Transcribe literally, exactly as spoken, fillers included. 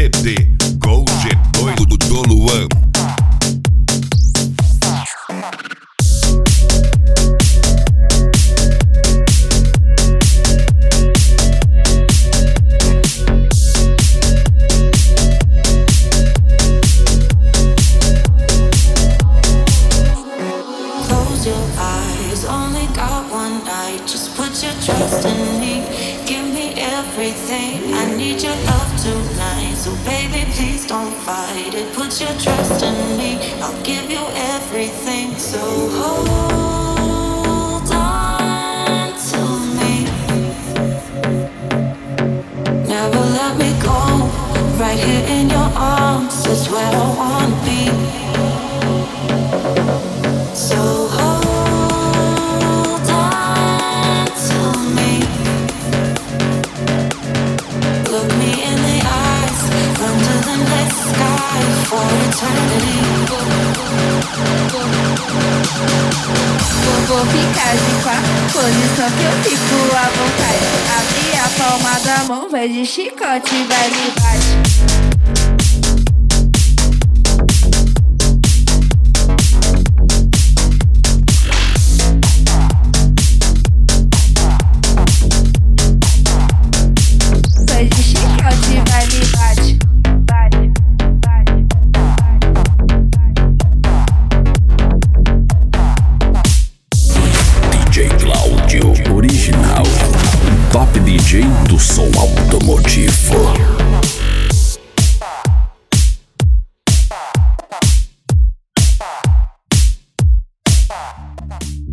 C D com G dois do, do Luan. Close your eyes, only got one night. Just put your trust in me. Give me everything. I need your love tonight. So baby, please don't fight it. Put your trust in me. I'll give you everything. So hold on to me. Never let me go. Right here in your arms is where I wanna be. So hold on to me. Look me in the eyes. Under the night sky for eternity. Vou, vou ficar de quatro, posição que eu fico à vontade. Abre a palma da mão, vai de chicote, vai me bate. Original, top D J do som automotivo.